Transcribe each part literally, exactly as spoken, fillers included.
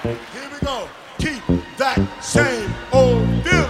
Here we go. Keep that same old feeling.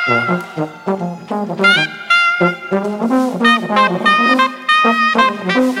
Thank you.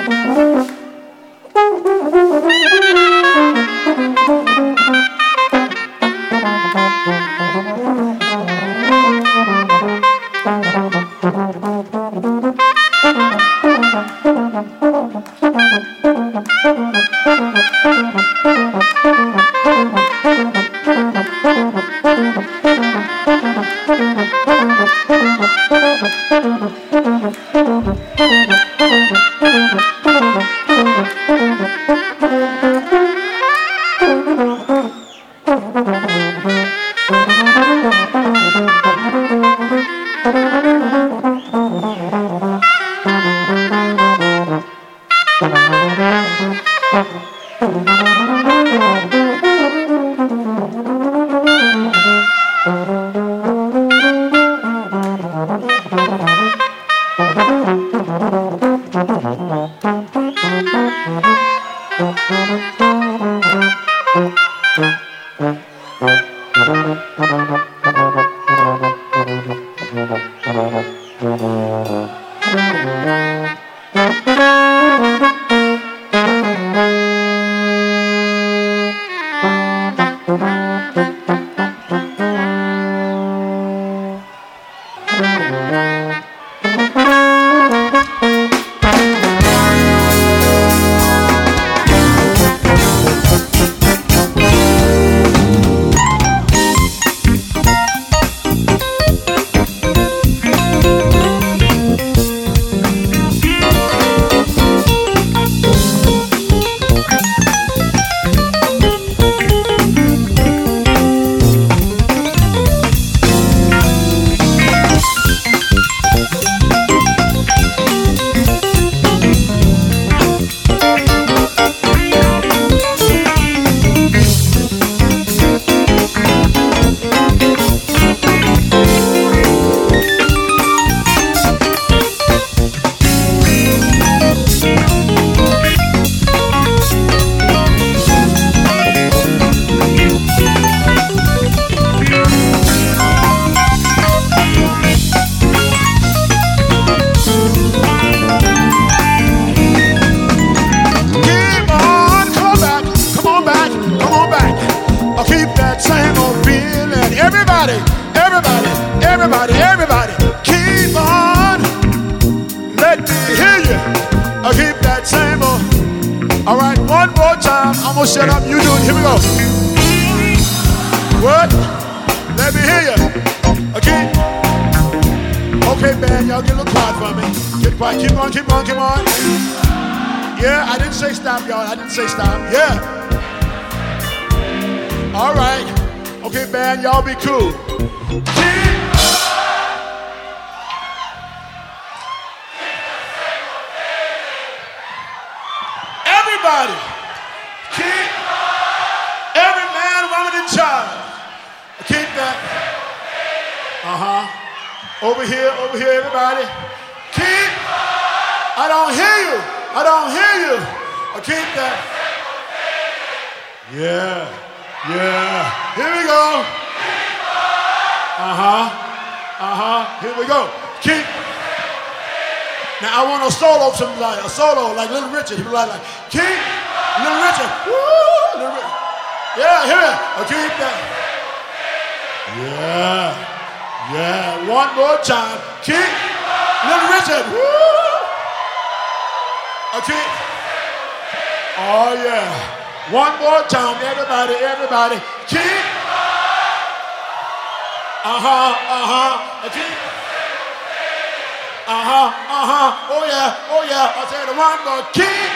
Everybody, everybody, everybody, everybody, keep on. Let me hear you. I keep that same old. All right, one more time. I'm gonna shut up. You do it. Here we go. What? Let me hear you. Okay. Okay, man. Y'all get a little quiet for me. Get quiet. Keep on. Keep on. Keep on. Yeah, I didn't say stop, y'all. I didn't say stop. Yeah. All right. Okay, man, y'all be cool. Everybody, keep every man, woman, and child. Keep that. Uh-huh. Over here, over here, everybody. Keep. I don't hear you. I don't hear you. Keep that. Yeah. Yeah, here we go. Uh-huh, uh-huh, here we go. Keep. Now I want a solo, something like a solo, like Little Richard. He was like, like, keep, Little Richard. Woo, Little Richard. Yeah, here we go. Keep that. Yeah, yeah, one more time. Keep, Little Richard. Woo. Okay. Oh yeah. One more time, everybody, everybody. Keep. Uh-huh, uh-huh. Keep. Uh-huh, uh-huh. Oh yeah, oh yeah. I said one more. Keep.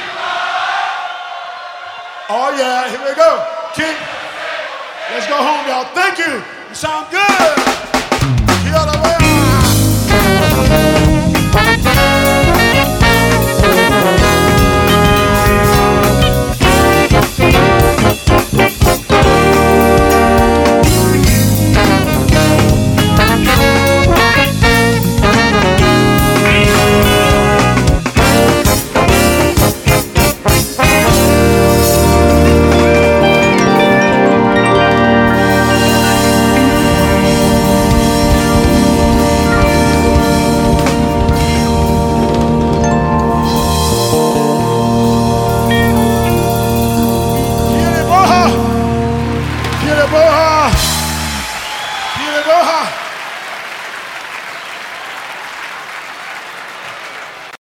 Oh yeah, here we go. Keep. Let's go home, y'all. Thank you. You sound good. Get out of the way. Boha!